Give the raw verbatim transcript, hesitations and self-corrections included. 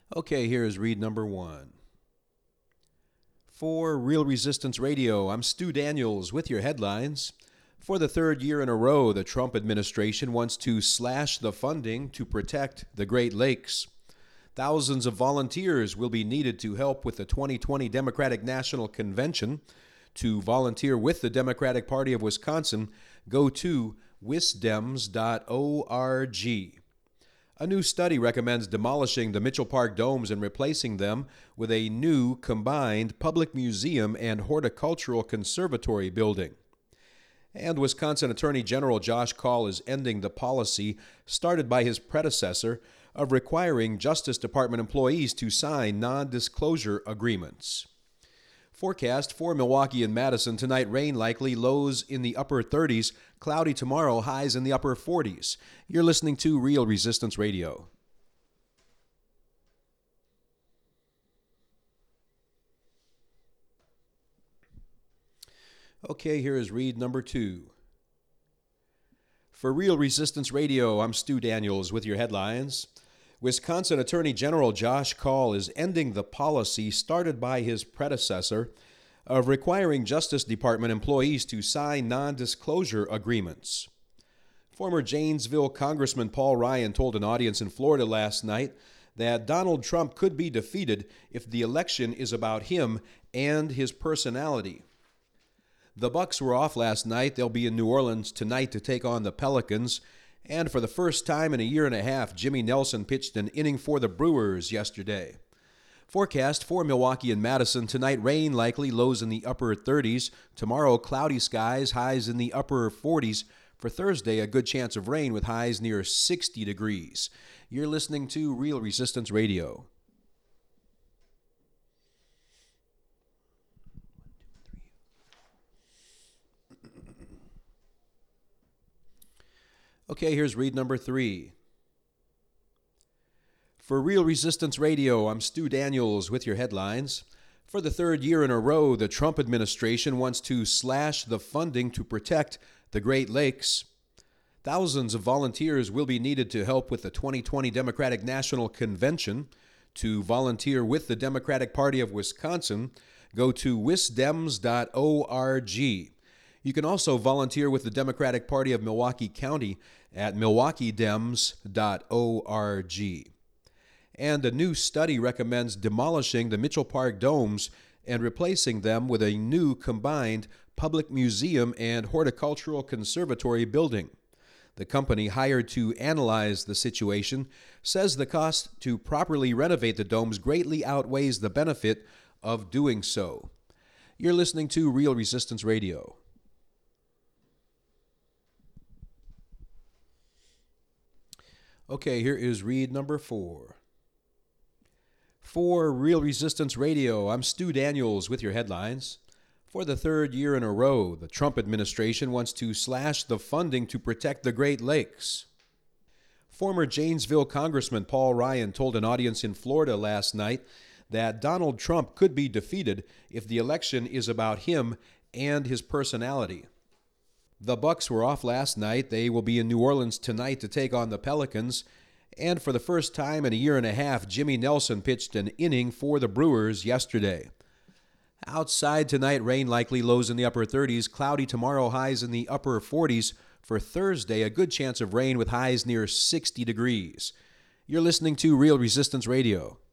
Okay, here is read number one. For Real Resistance Radio, I'm Stu Daniels with your headlines. For the third year in a row, the Trump administration wants to slash the funding to protect the Great Lakes. Thousands of volunteers will be needed to help with the twenty twenty Democratic National Convention. To volunteer with the Democratic Party of Wisconsin, go to wisdems dot org. A new study recommends demolishing the Mitchell Park domes and replacing them with a new combined public museum and horticultural conservatory building. And Wisconsin Attorney General Josh Kaul is ending the policy started by his predecessor of requiring Justice Department employees to sign non-disclosure agreements. Forecast for Milwaukee and Madison tonight: rain likely, lows in the upper thirties, cloudy tomorrow, highs in the upper forties. You're listening to Real Resistance Radio. Okay, here is read number two. For Real Resistance Radio, I'm Stu Daniels with your headlines. Wisconsin Attorney General Josh Kaul is ending the policy started by his predecessor of requiring Justice Department employees to sign non-disclosure agreements. Former Janesville Congressman Paul Ryan told an audience in Florida last night that Donald Trump could be defeated if the election is about him and his personality. The Bucks were off last night. They'll be in New Orleans tonight to take on the Pelicans. And for the first time in a year and a half, Jimmy Nelson pitched an inning for the Brewers yesterday. Forecast for Milwaukee and Madison tonight: rain likely, lows in the upper thirties. Tomorrow, cloudy skies, highs in the upper forties. For Thursday, a good chance of rain with highs near sixty degrees. You're listening to Real Resistance Radio. Okay, here's read number three. For Real Resistance Radio, I'm Stu Daniels with your headlines. For the third year in a row, the Trump administration wants to slash the funding to protect the Great Lakes. Thousands of volunteers will be needed to help with the twenty twenty Democratic National Convention. To volunteer with the Democratic Party of Wisconsin, go to wisdems dot org. You can also volunteer with the Democratic Party of Milwaukee County at milwaukee dems dot org. And a new study recommends demolishing the Mitchell Park domes and replacing them with a new combined public museum and horticultural conservatory building. The company hired to analyze the situation says the cost to properly renovate the domes greatly outweighs the benefit of doing so. You're listening to Real Resistance Radio. Okay, here is read number four. For Real Resistance Radio, I'm Stu Daniels with your headlines. For the third year in a row, the Trump administration wants to slash the funding to protect the Great Lakes. Former Janesville Congressman Paul Ryan told an audience in Florida last night that Donald Trump could be defeated if the election is about him and his personality. The Bucks were off last night. They will be in New Orleans tonight to take on the Pelicans. And for the first time in a year and a half, Jimmy Nelson pitched an inning for the Brewers yesterday. Outside tonight, rain likely, lows in the upper thirties. Cloudy tomorrow, highs in the upper forties. For Thursday, a good chance of rain with highs near sixty degrees. You're listening to Real Resistance Radio.